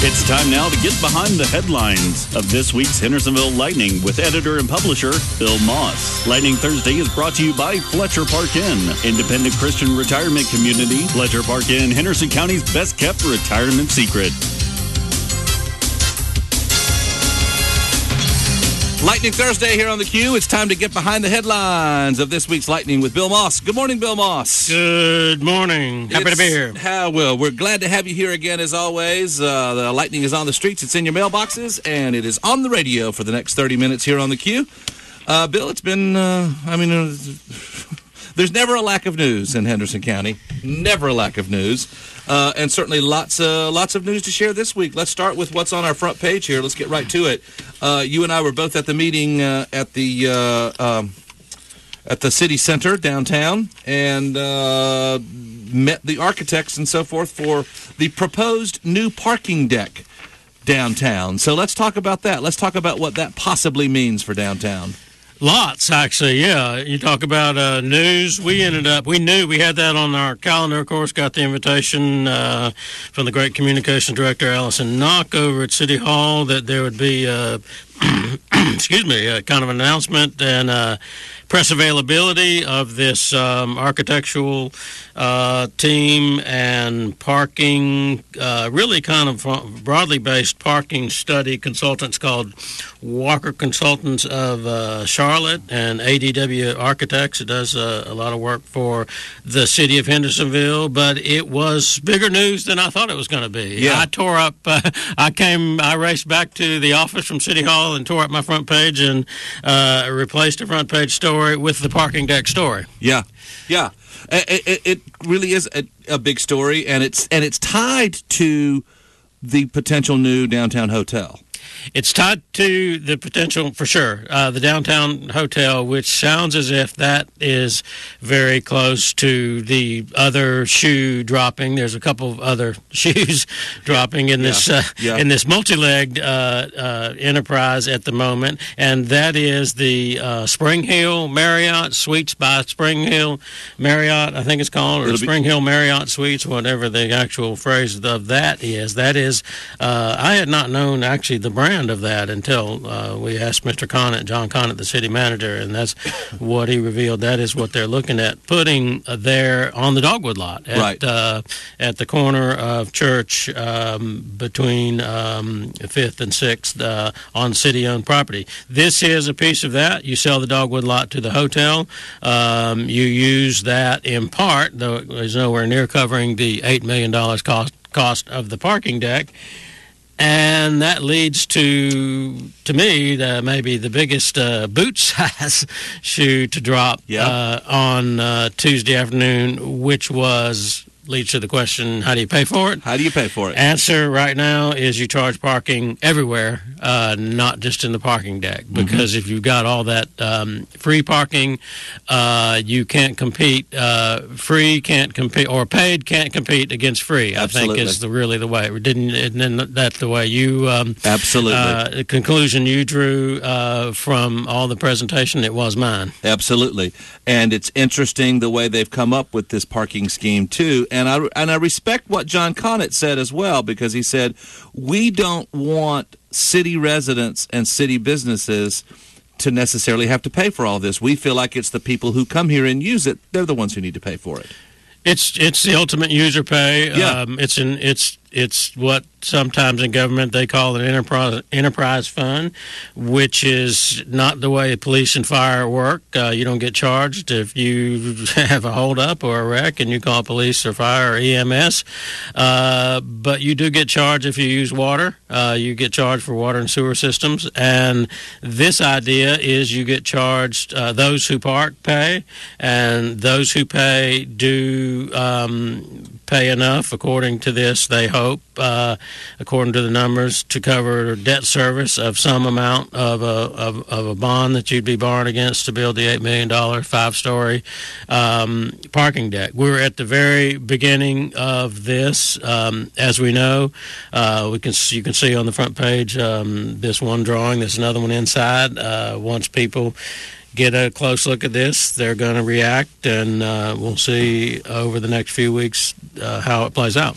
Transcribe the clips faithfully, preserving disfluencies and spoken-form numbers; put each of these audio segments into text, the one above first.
It's time now to get behind the headlines of this week's Hendersonville Lightning with editor and publisher Bill Moss. Lightning Thursday is brought to you by Fletcher Park Inn, independent Christian retirement community. Fletcher Park Inn, Henderson County's best-kept retirement secret. Lightning Thursday here on the Q. It's time to get behind the headlines of this week's Lightning with Bill Moss. Good morning, Bill Moss. Good morning. Happy it's, to be here. How well. We're glad to have you here again, as always. Uh, the Lightning is on the streets. It's in your mailboxes, and it is on the radio for the next thirty minutes here on the Q. Uh, Bill, it's been, uh, I mean, uh, there's never a lack of news in Henderson County. Never a lack of news. Uh, and certainly lots, uh, lots of news to share this week. Let's start with what's on our front page here. Let's get right to it. Uh, you and I were both at the meeting uh, at the uh, um, at the city center downtown and uh, met the architects and so forth for the proposed new parking deck downtown. So let's talk about that. Let's talk about what that possibly means for downtown. Lots, actually, yeah. You talk about uh, news. We ended up, we knew we had that on our calendar, of course, got the invitation uh, from the great communications director, Allison Knock, over at City Hall that there would be, uh, excuse me, a kind of announcement and uh, press availability of this um, architectural uh, team and parking, uh, really kind of broadly based parking study consultants called Walker Consultants of uh, Charlotte and A D W Architects. It does uh, a lot of work for the city of Hendersonville, but it was bigger news than I thought it was going to be. Yeah. I tore up, uh, I came, I raced back to the office from City Hall and tore up my front page and uh, replaced the front page story with the parking deck story. Yeah, yeah. It, it, it really is a, a big story, and it's and it's tied to the potential new downtown hotel. It's tied to the potential, for sure, uh, the downtown hotel, which sounds as if that is very close to the other shoe dropping. There's a couple of other shoes dropping in this yeah. Uh, yeah. in this multi-legged uh, uh, enterprise at the moment, and that is the uh, Spring Hill Marriott Suites by Spring Hill Marriott, I think it's called, or It'll Spring be- Hill Marriott Suites, whatever the actual phrase of that is. That is, uh, I had not known actually the brand of that until uh, we asked Mister Conant, John Conant, the city manager, and that's what he revealed. That is what they're looking at putting uh, there on the Dogwood lot at, right. uh, at the corner of Church um, between um, fifth and sixth uh, on city-owned property. This is a piece of that. You sell the Dogwood lot to the hotel. Um, you use that in part, though it was nowhere near covering the eight million dollars cost, cost of the parking deck. And that leads to, to me, the, maybe the biggest uh, boot size shoe to drop yeah. uh, on uh, Tuesday afternoon, which was, leads to the question, how do you pay for it? How do you pay for it? Answer right now is you charge parking everywhere, uh, not just in the parking deck. Because mm-hmm. if you've got all that um, free parking, uh, you can't compete. Uh, free can't compete, or paid can't compete against free. Absolutely. I think is the, really the way. Didn't isn't that the way you? Um, Absolutely. Uh, the conclusion you drew uh, from all the presentation, it was mine. Absolutely, and it's interesting the way they've come up with this parking scheme too. And I and I respect what John Conant said as well, because he said we don't want city residents and city businesses to necessarily have to pay for all this. We feel like it's the people who come here and use it; they're the ones who need to pay for it. It's it's the ultimate user pay. Yeah. Um, it's an it's it's what sometimes in government they call an enterprise enterprise fund, which is not the way police and fire work. Uh, you don't get charged if you have a holdup or a wreck and you call police or fire or E M S, uh, but you do get charged if you use water. Uh, you get charged for water and sewer systems, and this idea is you get charged. Uh, those who park pay, and those who pay do um, pay enough, according to this. They hope, uh, according to the numbers, to cover debt service of some amount of a of, of a bond that you'd be borrowed against to build the eight million dollars five-story um, parking deck. We're at the very beginning of this. Um, as we know, uh, we can you can see on the front page um, this one drawing. There's another one inside. Uh, once people get a close look at this, they're going to react, and uh, we'll see over the next few weeks uh, how it plays out.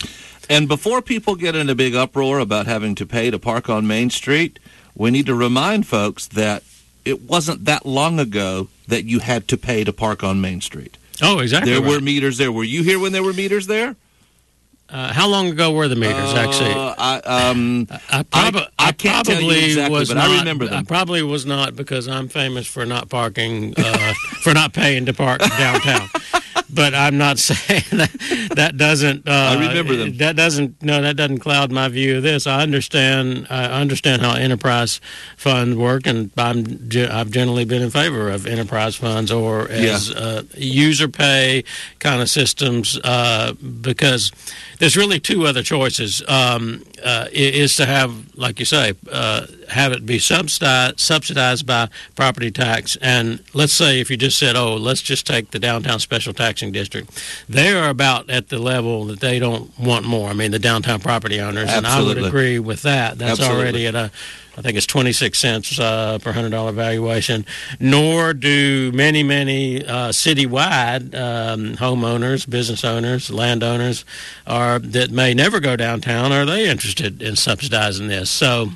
And before people get in a big uproar about having to pay to park on Main Street, we need to remind folks that it wasn't that long ago that you had to pay to park on Main Street. Oh, exactly. There right. were meters there. Were you here when there were meters there? Uh, how long ago were the meters, uh, actually? I, um, I, prob- I, I can't probably tell you exactly, was but not, I remember them. I probably was not, because I'm famous for not parking, uh, for not paying to park downtown. But I'm not saying that that doesn't. Uh, I remember them. That doesn't. No, that doesn't cloud my view of this. I understand. I understand how enterprise funds work, and I'm. I've generally been in favor of enterprise funds or as yeah. uh, user pay kind of systems uh, because there's really two other choices. Um, uh, is to have, like you say, uh, have it be subsidized, subsidized by property tax. And let's say if you just said, oh, let's just take the downtown special taxing district, they are about at the level that they don't want more. I mean, the downtown property owners, Absolutely. and I would agree with that. That's Absolutely. already at a, I think it's twenty-six cents uh, per one hundred dollar valuation, nor do many, many uh, citywide um, homeowners, business owners, landowners are, that may never go downtown, are they interested in subsidizing this? So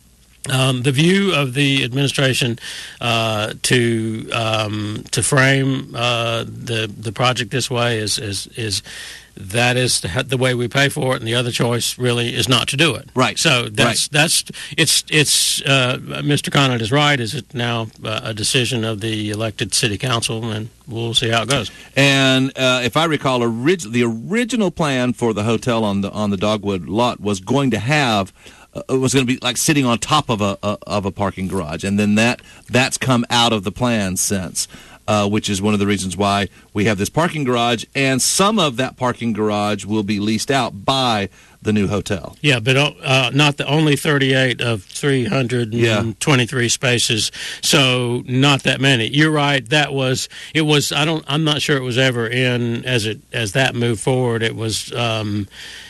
um, the view of the administration uh, to um, to frame uh, the the project this way is is is that is the, the way we pay for it, and the other choice really is not to do it. Right. So that's right. that's it's it's uh, Mister Conant is right. Is it now uh, a decision of the elected city council, and we'll see how it goes. And uh, if I recall, orig- the original plan for the hotel on the on the Dogwood lot was going to have. Uh, it was going to be like sitting on top of a, a of a parking garage, and then that that's come out of the plan since. Uh, which is one of the reasons why we have this parking garage, and some of that parking garage will be leased out by the new hotel. Yeah, but uh, not the only thirty-eight of three hundred twenty-three yeah. spaces, so not that many. You're right. That was it was. I don't. I'm not sure it was ever in as it as that moved forward. It was. Um,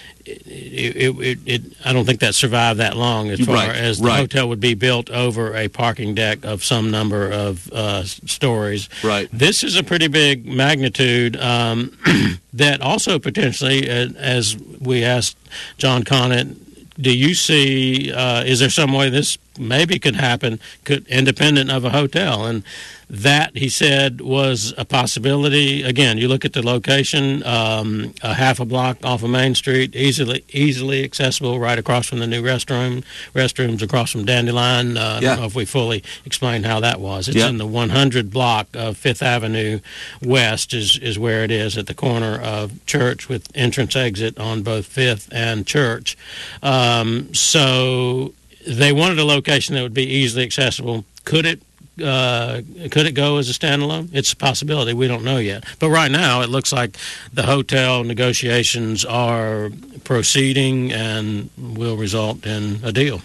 It, it, it, it, I don't think that survived that long as far right, as the right. hotel would be built over a parking deck of some number of uh, stories. Right. This is a pretty big magnitude um, that also potentially, uh, as we asked John Conant, do you see, uh, is there some way this maybe could happen could independent of a hotel? And that, he said, was a possibility. Again, you look at the location, um, a half a block off of Main Street, easily easily accessible, right across from the new restroom, restrooms across from Dandelion. Uh, I yeah. don't know if we fully explained how that was. It's yeah. in the one hundred block of Fifth Avenue West is, is where it is, at the corner of Church with entrance exit on both Fifth and Church. Um, so they wanted a location that would be easily accessible. Could it Uh, could it go as a standalone? It's a possibility. We don't know yet. But right now, it looks like the hotel negotiations are proceeding and will result in a deal.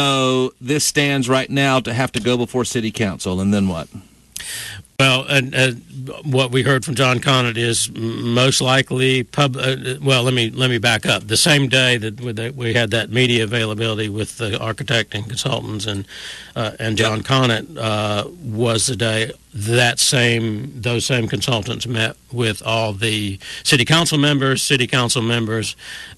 So this stands right now to have to go before City Council, and then what? Well, and uh, what we heard from John Conant is most likely pub. Uh, well, let me let me back up. The same day that we had that media availability with the architect and consultants and uh, and John yep. Conant uh, was the day that same those same consultants met with all the city council members. City council members,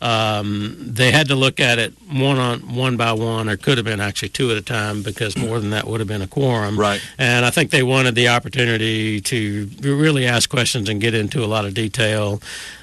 um, they had to look at it one on one by one, or could have been actually two at a time, because more than that would have been a quorum. Right. And I think they wanted the opportunity to really ask questions and get into a lot of detail.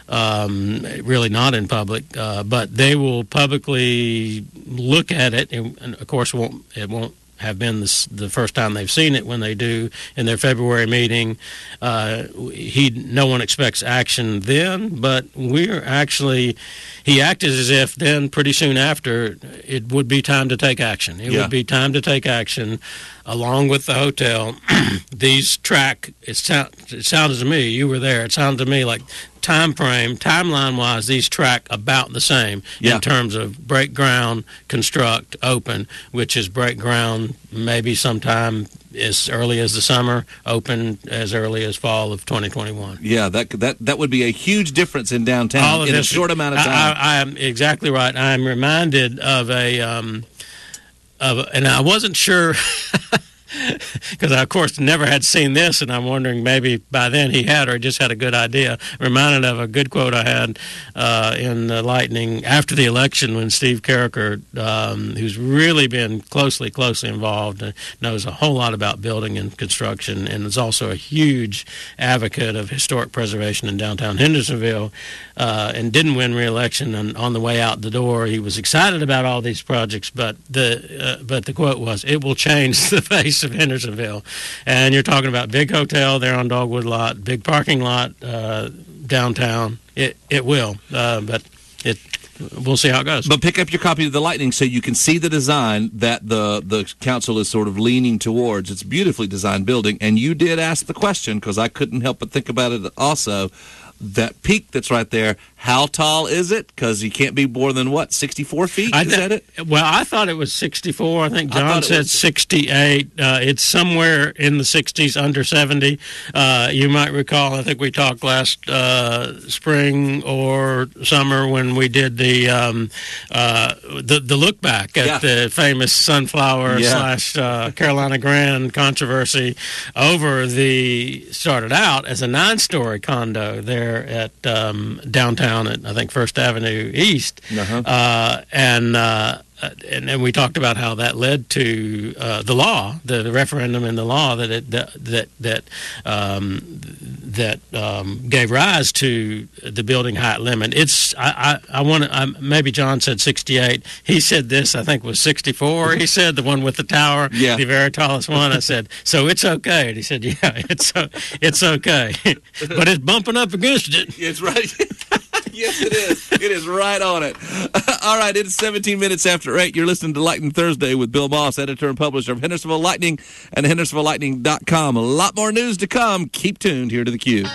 Um, really not in public, uh, but they will publicly look at it, and, and of course, won't it won't have been this, the first time they've seen it when they do in their February meeting. Uh, he, no one expects action then, but we're actually, he acted as if then pretty soon after it would be time to take action. It yeah. would be time to take action along with the hotel. These track, it, sound, it sounded to me, you were there, it sounded to me like time frame, timeline-wise, these track about the same yeah. in terms of break ground, construct, open, which is break ground maybe sometime as early as the summer, open as early as fall of twenty twenty-one. Yeah, that that that would be a huge difference in downtown in a short amount of time. I, I, I am exactly right. I'm reminded of a, um, of, a, and I wasn't sure. because I, of course, never had seen this, and I'm wondering maybe by then he had or just had a good idea. Reminded of a good quote I had uh, in the Lightning after the election when Steve Carricker, um, who's really been closely, closely involved, and knows a whole lot about building and construction, and is also a huge advocate of historic preservation in downtown Hendersonville, uh, and didn't win re-election. And on the way out the door, he was excited about all these projects, but the uh, but the quote was, "It will change the face of Hendersonville." And you're talking about big hotel there on Dogwood Lot, big parking lot uh, downtown. It it will, uh, but it we'll see how it goes. But pick up your copy of the Lightning so you can see the design that the the council is sort of leaning towards. It's a beautifully designed building, and you did ask the question because I couldn't help but think about it also. That peak that's right there, how tall is it? Because you can't be more than, what, sixty-four feet? I is th- that it? Well, I thought it was sixty-four. I think John I said was... sixty-eight. Uh, it's somewhere in the sixties, under seventy. Uh, you might recall, I think we talked last uh, spring or summer when we did the um, uh, the, the look back at yeah. the famous Sunflower yeah. slash uh, Carolina Grand controversy over the, started out as a nine-story condo there at um, downtown at, I think, First Avenue East. Uh-huh. Uh, and, uh, and and we talked about how that led to uh, the law, the, the referendum and the law that it, that that that, um, that um, gave rise to the building height limit. It's I I, I want to maybe John said sixty-eight. He said this I think was sixty-four. He said the one with the tower, yeah. the very tallest one. I said so it's okay. And he said yeah, it's uh, it's okay, but it's bumping up against it. It's right. Yes, it is. It is right on it. All right, it's seventeen minutes after eight. You're listening to Lightning Thursday with Bill Moss, editor and publisher of Hendersonville Lightning and Hendersonville Lightning dot com. A lot more news to come. Keep tuned here to the Q.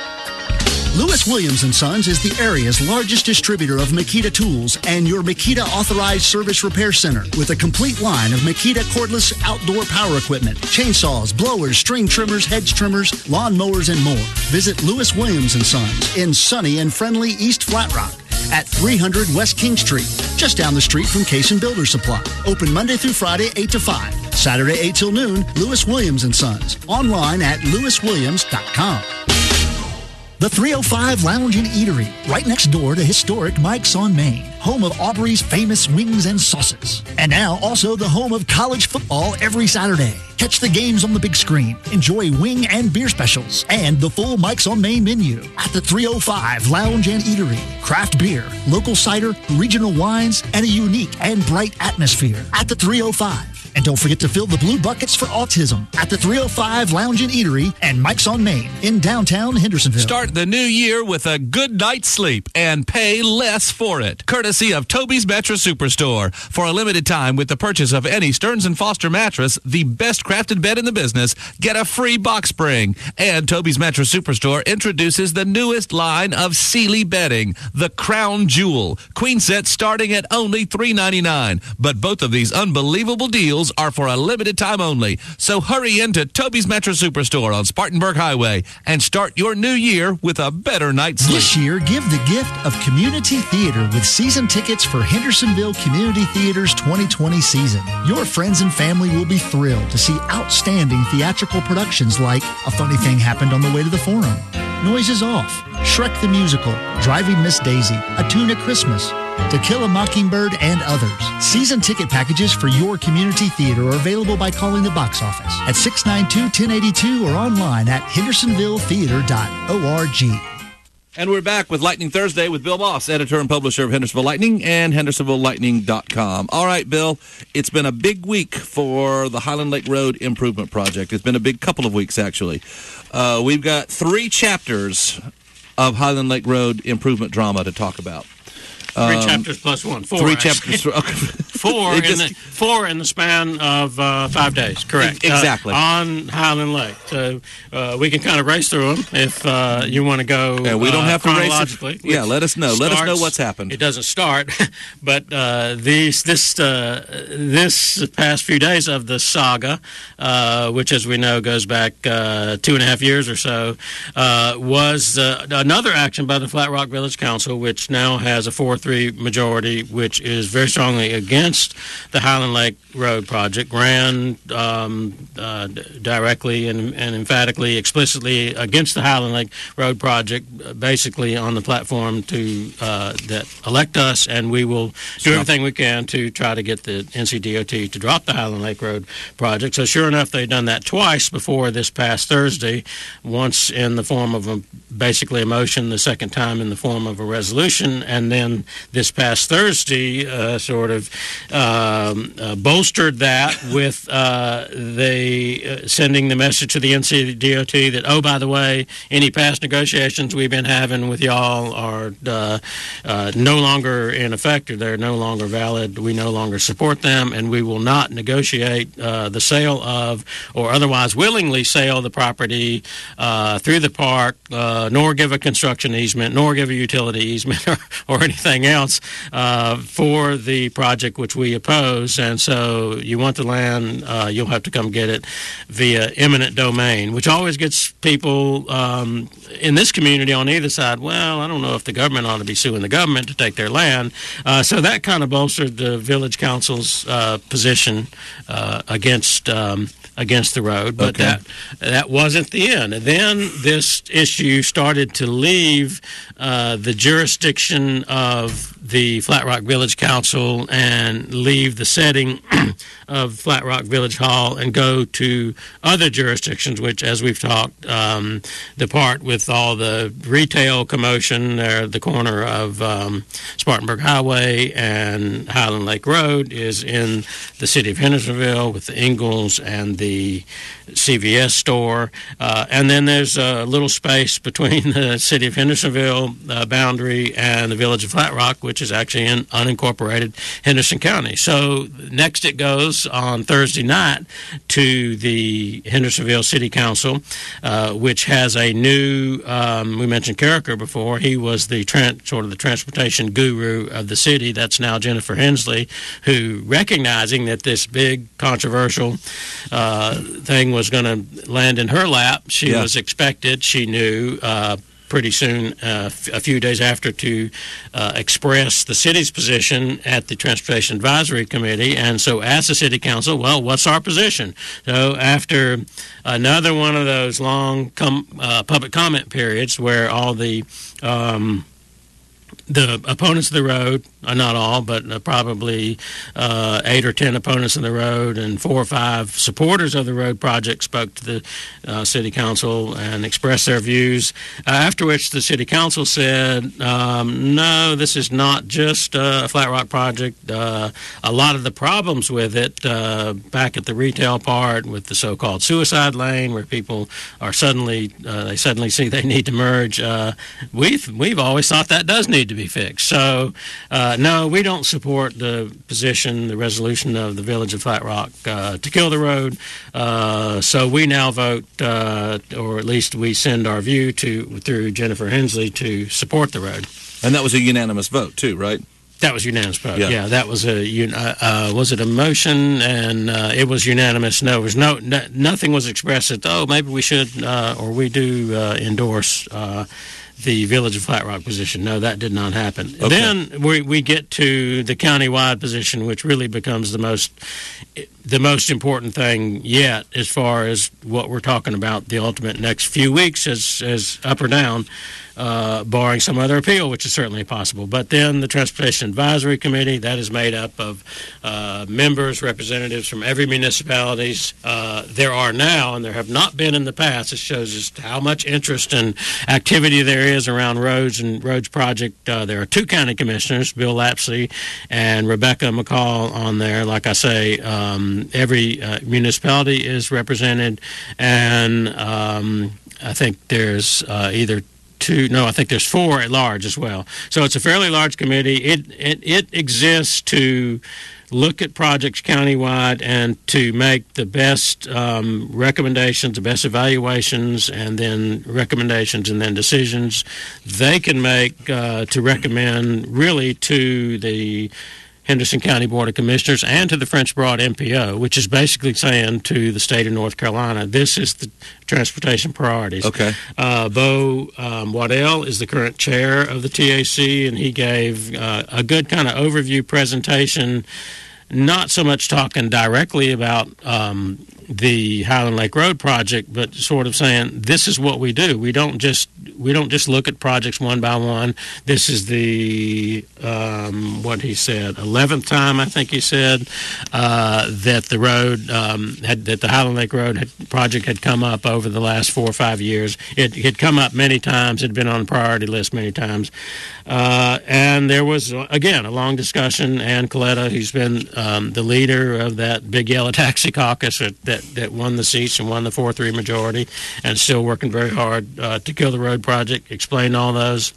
Lewis Williams and Sons is the area's largest distributor of Makita tools and your Makita authorized service repair center with a complete line of Makita cordless outdoor power equipment, chainsaws, blowers, string trimmers, hedge trimmers, lawn mowers, and more. Visit Lewis Williams and Sons in sunny and friendly East Flat Rock at three hundred West King Street, just down the street from Case and Builder Supply. Open Monday through Friday, eight to five. Saturday, eight till noon, Lewis Williams and Sons. Online at lewis williams dot com. The three oh five Lounge and Eatery, right next door to historic Mike's on Main, home of Aubrey's famous wings and sauces. And now also the home of college football every Saturday. Catch the games on the big screen, enjoy wing and beer specials, and the full Mike's on Main menu at the three oh five Lounge and Eatery. Craft beer, local cider, regional wines, and a unique and bright atmosphere at the three oh five. And don't forget to fill the blue buckets for autism at the three oh five Lounge and Eatery and Mike's on Main in downtown Hendersonville. Start the new year with a good night's sleep and pay less for it. Courtesy of Toby's Mattress Superstore. For a limited time, with the purchase of any Stearns and Foster mattress, the best crafted bed in the business, get a free box spring. And Toby's Mattress Superstore introduces the newest line of Sealy bedding, the Crown Jewel. Queen sets starting at only three ninety-nine. But both of these unbelievable deals are for a limited time only. So hurry into Toby's Mattress Superstore on Spartanburg Highway and start your new year with a better night's sleep. This year, give the gift of community theater with season tickets for Hendersonville Community Theater's twenty twenty season. Your friends and family will be thrilled to see outstanding theatrical productions like A Funny Thing Happened on the Way to the Forum, Noises Off, Shrek the Musical, Driving Miss Daisy, A Tune at Christmas, To Kill a Mockingbird, and others. Season ticket packages for your community theater are available by calling the box office at six nine two, one oh eight two or online at hendersonville theater dot org. And we're back with Lightning Thursday with Bill Moss, editor and publisher of Hendersonville Lightning and hendersonville lightning dot com. All right, Bill, it's been a big week for the Highland Lake Road Improvement Project. It's been a big couple of weeks, actually. Uh, we've got three chapters of Highland Lake Road improvement drama to talk about. Three um, chapters plus one. Four. Three actually. chapters. Okay. Four, in just, the, four in the span of uh, five days, correct. Exactly. Uh, on Highland Lake. So uh, we can kind of race through them if uh, you want to go yeah, we don't uh, have to chronologically. Race it. Yeah, let us know. Starts, let us know what's happened. It doesn't start, but uh, these, this, uh, this past few days of the saga, uh, which as we know goes back uh, two and a half years or so, uh, was uh, another action by the Flat Rock Village Council, which now has a four three three majority, which is very strongly against the Highland Lake Road project, ran um, uh, directly and, and emphatically, explicitly against the Highland Lake Road project, basically on the platform to uh, that elect us, and we will do everything we can to try to get the N C D O T to drop the Highland Lake Road project. So sure enough, they've done that twice before this past Thursday, once in the form of a, basically a motion, the second time in the form of a resolution, and then this past Thursday uh, sort of um, uh, bolstered that with uh, they uh, sending the message to the N C D O T that, oh, by the way, any past negotiations we've been having with y'all are uh, uh, no longer in effect, or they're no longer valid. We no longer support them, and we will not negotiate uh, the sale of or otherwise willingly sell the property uh, through the park, uh, nor give a construction easement, nor give a utility easement or, or anything else uh, for the project which we oppose. And so you want the land, uh, you'll have to come get it via eminent domain, which always gets people um, in this community on either side, well, I don't know if the government ought to be suing the government to take their land. Uh, so that kind of bolstered the village council's uh, position uh, against um, against the road. But Okay. that that wasn't the end. And then this issue started to leave uh, the jurisdiction of the Flat Rock Village Council and leave the setting of Flat Rock Village Hall and go to other jurisdictions, which, as we've talked, um, the part with all the retail commotion there at the corner of um, Spartanburg Highway and Highland Lake Road is in the city of Hendersonville with the Ingalls and the C V S store. Uh, and then there's a little space between the city of Hendersonville uh, boundary and the village of Flat Rock, which is actually in unincorporated Henderson County. So next it goes on Thursday night to the Hendersonville City Council, uh, which has a new, um, we mentioned Carricker before, he was the tran- sort of the transportation guru of the city. That's now Jennifer Hensley, who, recognizing that this big controversial uh, thing was going to land in her lap, she Yeah. was expected, she knew, uh, pretty soon, uh, f- a few days after, to uh, express the city's position at the Transportation Advisory Committee, and so asked the City Council, well, what's our position? So after another one of those long com- uh, public comment periods where all the um, the opponents of the road, uh, not all, but uh, probably uh, eight or ten opponents of the road and four or five supporters of the road project spoke to the uh, city council and expressed their views, uh, after which the city council said, um, no, this is not just uh, a Flat Rock project. Uh, a lot of the problems with it, uh, back at the retail part with the so-called suicide lane where people are suddenly, uh, they suddenly see they need to merge, uh, we've, we've always thought that does need to be fixed. So, uh, no, we don't support the position, the resolution of the Village of Flat Rock uh, to kill the road. Uh, so we now vote, uh, or at least we send our view to through Jennifer Hensley to support the road. And that was a unanimous vote, too, right? That was unanimous vote. Yeah. Yeah, that was a un- uh, uh, was it a motion, and uh, it was unanimous. No, there was no, no nothing was expressed that, oh, maybe we should uh, or we do uh, endorse uh, the Village of Flat Rock position. No, that did not happen. Okay. Then we we get to the countywide position, which really becomes the most the most important thing yet, as far as what we're talking about the ultimate next few weeks, as as up or down. Uh, barring some other appeal, which is certainly possible. But then the Transportation Advisory Committee, that is made up of uh, members, representatives from every municipalities. Uh, there are now, and there have not been in the past. It shows just how much interest and activity there is around roads and roads project. Uh, there are two county commissioners, Bill Lapsley and Rebecca McCall, on there. Like I say, um, every uh, municipality is represented, and um, I think there's uh, either Two, no, I think there's four at large as well. So it's a fairly large committee. It it, it exists to look at projects countywide and to make the best um, recommendations, the best evaluations, and then recommendations and then decisions they can make uh, to recommend really to the Henderson County Board of Commissioners and to the French Broad M P O, which is basically saying to the state of North Carolina, this is the transportation priorities. Okay. Uh, Bo um, Waddell is the current chair of the T A C, and he gave uh, a good kind of overview presentation, not so much talking directly about um, the Highland Lake Road project, but sort of saying this is what we do. We don't just we don't just look at projects one by one. This is the um, what he said eleventh time I think he said uh, that the road um, had that the Highland Lake Road had, project had come up over the last four or five years. It had come up many times. It had been on the priority list many times, uh, and there was again a long discussion. Ann Coletta, who's been um, the leader of that Big Yellow Taxi Caucus that that won the seats and won the four three majority, and still working very hard uh, to kill the road project, explain all those.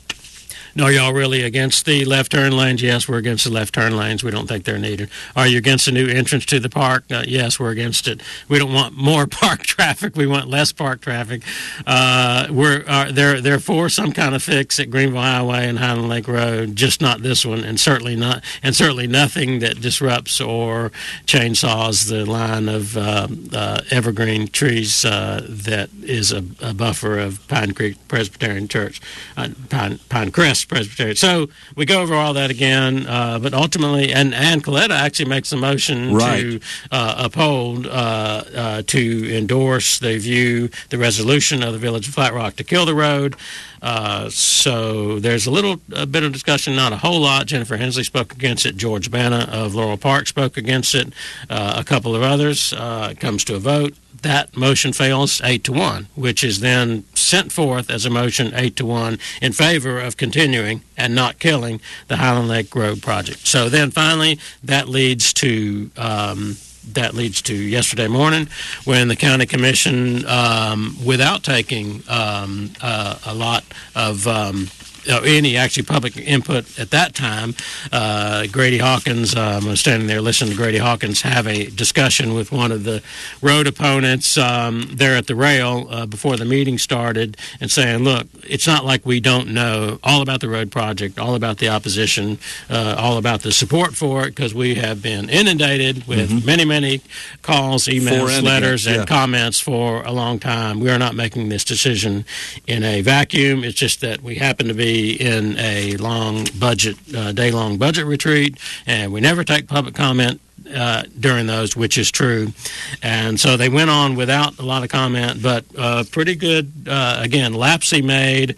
No, are y'all really against the left turn lanes? Yes, we're against the left turn lanes. We don't think they're needed. Are you against the new entrance to the park? Uh, yes, we're against it. We don't want more park traffic. We want less park traffic. Uh, we're uh, they're they're for some kind of fix at Greenville Highway and Highland Lake Road, just not this one, and certainly not, and certainly nothing that disrupts or chainsaws the line of uh, uh, evergreen trees uh, that is a, a buffer of Pine Creek Presbyterian Church, uh, Pine Pine Crest Presbyterian. So we go over all that again, uh, but ultimately, and Ann Coletta actually makes a motion right. to uh, uphold, uh, uh, to endorse the view, the resolution of the Village of Flat Rock to kill the road. Uh, so there's a little a bit of discussion, not a whole lot. Jennifer Hensley spoke against it. George Banna of Laurel Park spoke against it. Uh, a couple of others. Uh, it comes to a vote. That motion fails eight to one, which is then sent forth as a motion eight to one in favor of continuing and not killing the Highland Lake Road project. So then finally that leads to um, that leads to yesterday morning when the county commission, um, without taking um, uh, a lot of um, Uh, any actually public input at that time, uh, Grady Hawkins, um, I was standing there listening to Grady Hawkins have a discussion with one of the road opponents um, there at the rail uh, before the meeting started and saying, look, it's not like we don't know all about the road project, all about the opposition, uh, all about the support for it, because we have been inundated with mm-hmm. many, many calls, emails, and letters, again, yeah. and comments for a long time. We are not making this decision in a vacuum. It's just that we happen to be in a long budget, uh, day-long budget retreat, and we never take public comment uh, during those, which is true. And so they went on without a lot of comment, but uh, pretty good, uh, again, Lapsey made,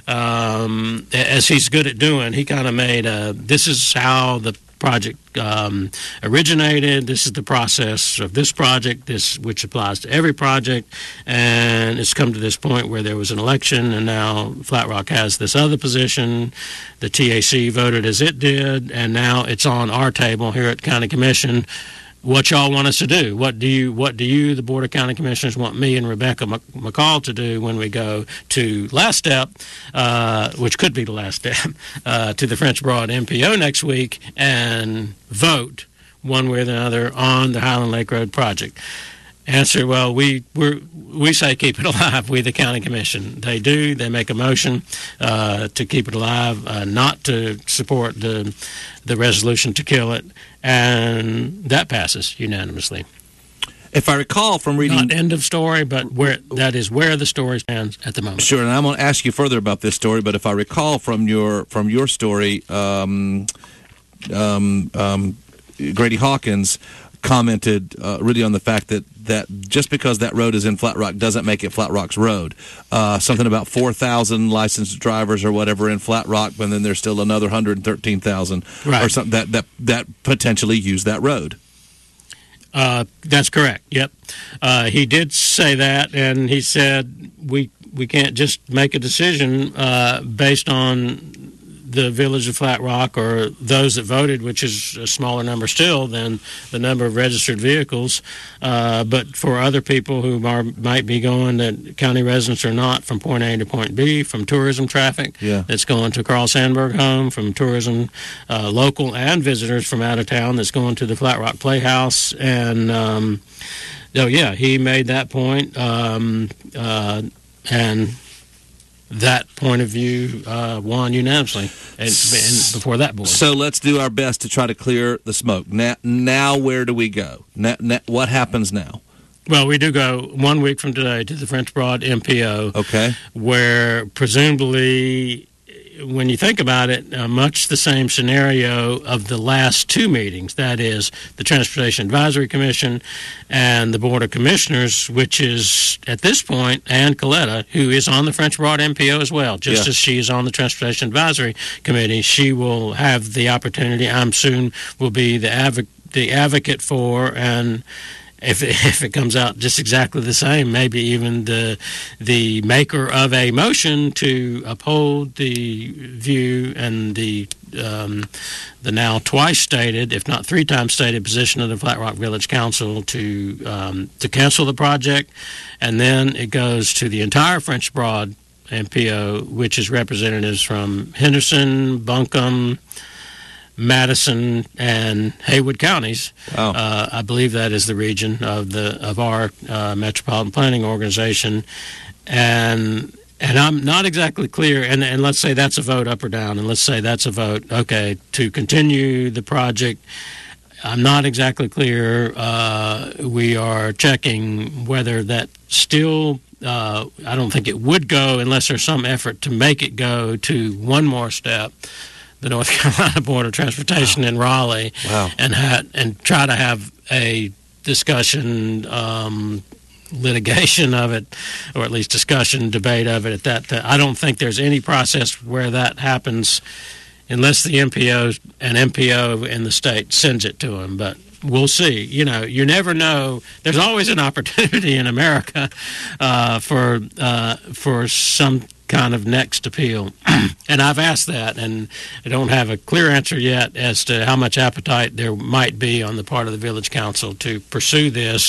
um, as he's good at doing, he kind of made a, this is how the project um, originated. This is the process of this project, this which applies to every project, and it's come to this point where there was an election, and now Flat Rock has this other position. The T A C voted as it did, and now it's on our table here at County Commission. What y'all want us to do? What do you, what do you, the Board of County Commissioners, want me and Rebecca McCall to do when we go to last step, uh, which could be the last step, uh, to the French Broad M P O next week and vote one way or the other on the Highland Lake Road project? Answer, well, we we we say keep it alive, we the County Commission. They do. They make a motion uh, to keep it alive, uh, not to support the the resolution to kill it, and that passes unanimously. If I recall from reading... Not end of story, but where that is where the story stands at the moment. Sure, and I'm going to ask you further about this story, but if I recall from your from your story, um, um, um, Grady Hawkins commented uh, really on the fact that, that just because that road is in Flat Rock doesn't make it Flat Rock's road. Uh, something about four thousand licensed drivers or whatever in Flat Rock, but then there's still another one hundred thirteen thousand right. or something that, that, that potentially use that road. Uh, that's correct. Yep. Uh, he did say that, and he said we we can't just make a decision uh, based on the Village of Flat Rock or those that voted, which is a smaller number still than the number of registered vehicles. Uh, but for other people who are, might be going, that county residents or not, from point A to point B, from tourism traffic yeah. that's going to Carl Sandburg home, from tourism, uh, local and visitors from out of town that's going to the Flat Rock Playhouse. And, um, oh, yeah, he made that point. Um, uh, and... that point of view uh, won unanimously and, and before that board. So let's do our best to try to clear the smoke. Now, now where do we go? Now, now, what happens now? Well, we do go one week from today to the French Broad M P O, okay, where presumably, when you think about it, uh, much the same scenario of the last two meetings, that is the Transportation Advisory Commission and the Board of Commissioners, which is, at this point, Ann Coletta, who is on the French Broad M P O as well, just yeah. as she is on the Transportation Advisory Committee. She will have the opportunity, I'm soon, will be the, advo- the advocate for and If it, if it comes out just exactly the same, maybe even the the maker of a motion to uphold the view and the um, the now twice stated, if not three times stated, position of the Flat Rock Village Council to um, to cancel the project, and then it goes to the entire French Broad M P O, which is representatives from Henderson, Buncombe, Madison, and Haywood counties. Wow. Uh, I believe that is the region of the of our uh, metropolitan planning organization, and and I'm not exactly clear. And, and let's say that's a vote up or down, and let's say that's a vote okay to continue the project. I'm not exactly clear. Uh, we are checking whether that still. Uh, I don't think it would go unless there's some effort to make it go to one more step. The North Carolina Board of Transportation wow. in Raleigh, wow. and ha- and try to have a discussion, um, litigation of it, or at least discussion, debate of it. At that, t- I don't think there's any process where that happens, unless the M P O and M P O in the state sends it to them. But we'll see. You know, you never know. There's always an opportunity in America uh, for uh, for some kind of next appeal. And I've asked that, and I don't have a clear answer yet as to how much appetite there might be on the part of the Village Council to pursue this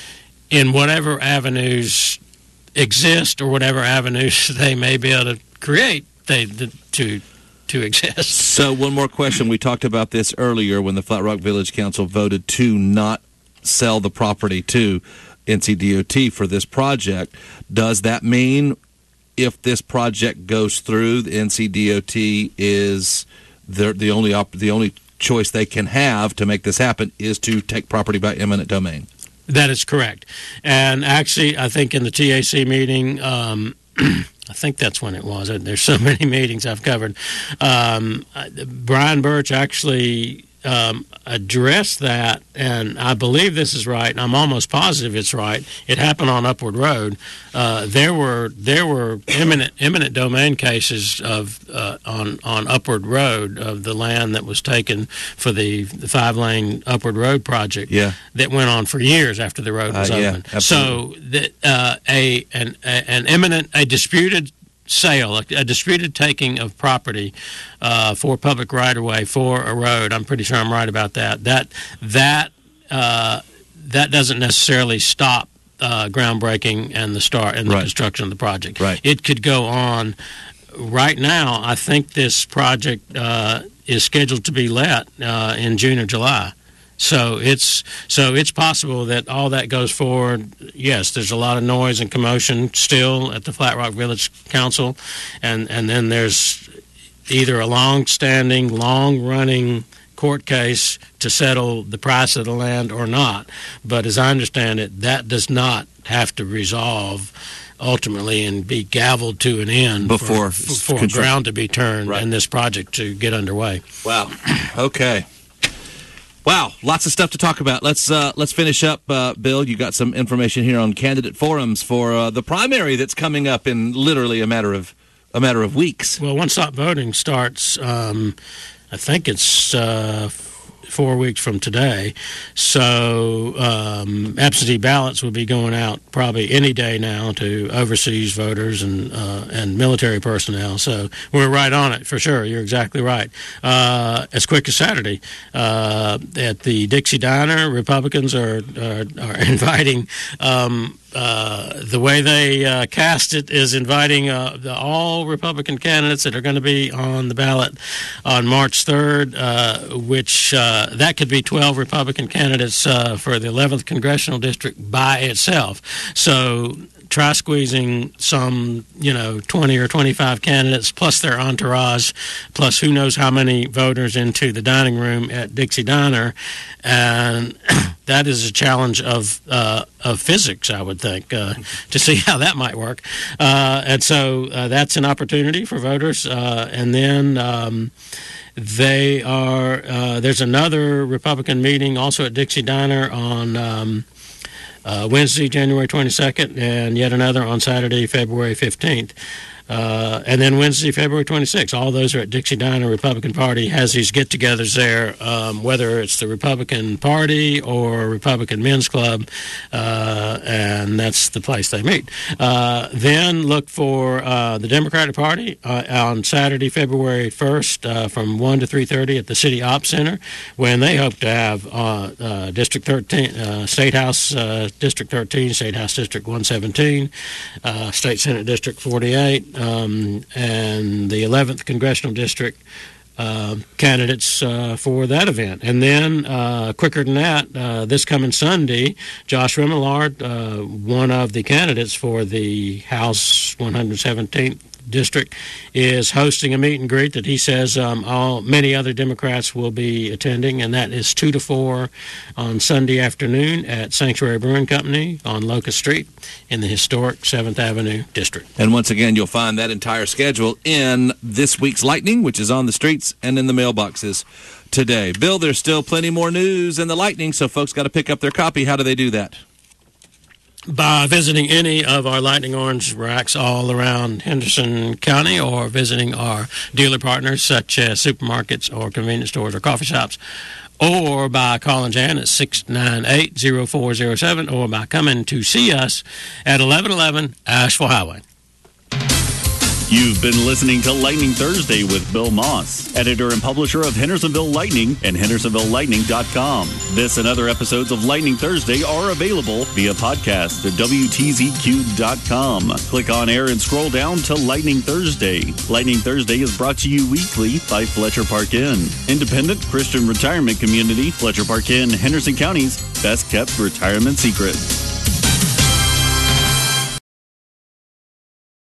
in whatever avenues exist or whatever avenues they may be able to create they, to to exist. So one more question. We talked about this earlier when the Flat Rock Village Council voted to not sell the property to N C D O T for this project. Does that mean if this project goes through, the N C D O T is the the only op, the only choice they can have to make this happen is to take property by eminent domain? That is correct. And actually, I think in the T A C meeting, um, I think that's when it was. There's so many meetings I've covered. Um, Brian Birch actually um, addressed that, and I believe this is right, and I'm almost positive it's right. It happened on Upward Road. Uh, there were there were eminent eminent domain cases of uh, on on Upward Road of the land that was taken for the, the five lane Upward Road project. Yeah. That went on for years after the road was uh, yeah, open. absolutely. So that uh, a an a, an eminent a disputed sale, a, a disputed taking of property uh, for public right-of-way for a road. I'm pretty sure I'm right about that. That that uh, that doesn't necessarily stop uh, groundbreaking and the start and the right. construction of the project. Right. It could go on. Right now, I think this project uh, is scheduled to be let uh, in June or July. So it's so it's possible that all that goes forward. Yes, there's a lot of noise and commotion still at the Flat Rock Village Council, and, and then there's either a long-standing, long-running court case to settle the price of the land or not. But as I understand it, that does not have to resolve ultimately and be gavelled to an end before for, for ground to be turned right. and this project to get underway. Wow. Okay. Wow, lots of stuff to talk about. Let's uh, let's finish up, uh, Bill. You got some information here on candidate forums for uh, the primary that's coming up in literally a matter of a matter of weeks. Well, one-stop voting starts. Um, I think it's uh, four weeks from today. So um, absentee ballots will be going out probably any day now to overseas voters and uh, and military personnel. So we're right on it for sure. You're exactly right. Uh, as quick as Saturday uh, at the Dixie Diner, Republicans are are, are inviting. Um, Uh, the way they uh, cast it is inviting uh, the, all Republican candidates that are going to be on the ballot on March third, uh, which uh, that could be twelve Republican candidates uh, for the eleventh Congressional District by itself. So try squeezing some, you know, twenty or twenty-five candidates plus their entourage, plus who knows how many voters into the dining room at Dixie Diner. And that is a challenge of uh, of physics, I would think, uh, to see how that might work. Uh, and so uh, that's an opportunity for voters. Uh, and then um, they are uh, there's another Republican meeting also at Dixie Diner on um, uh, Wednesday, January twenty-second, and yet another on Saturday, February fifteenth. Uh, and then Wednesday, February twenty-sixth. All those are at Dixie Diner. Republican Party has these get-togethers there, um, whether it's the Republican Party or Republican Men's Club, uh, and that's the place they meet. Uh, then look for uh, the Democratic Party uh, on Saturday, February first, uh, from one to three thirty at the City Ops Center, when they hope to have uh, uh, District thirteen, uh, State House uh, District thirteen, State House District one seventeen, uh, State Senate District forty-eight, Um, and the eleventh Congressional District uh, candidates uh, for that event. And then, uh, quicker than that, uh, this coming Sunday, Josh Remillard, uh, one of the candidates for the House one hundred seventeenth District, is hosting a meet and greet that he says um, all many other Democrats will be attending, and that is two to four on Sunday afternoon at Sanctuary Brewing Company on Locust Street in the historic seventh Avenue District. And once again, you'll find that entire schedule in this week's Lightning, which is on the streets and in the mailboxes today. Bill, there's still plenty more news in the Lightning, so folks got to pick up their copy. How do they do that? By visiting any of our Lightning Orange racks all around Henderson County, or visiting our dealer partners such as supermarkets or convenience stores or coffee shops, or by calling Jan at six nine eight, zero four zero seven, or by coming to see us at eleven eleven Asheville Highway. You've been listening to Lightning Thursday with Bill Moss, editor and publisher of Hendersonville Lightning and Hendersonville Lightning dot com. This and other episodes of Lightning Thursday are available via podcast at W T Z Q dot com. Click on air and scroll down to Lightning Thursday. Lightning Thursday is brought to you weekly by Fletcher Park Inn, independent Christian retirement community, Fletcher Park Inn, Henderson County's best kept retirement secret.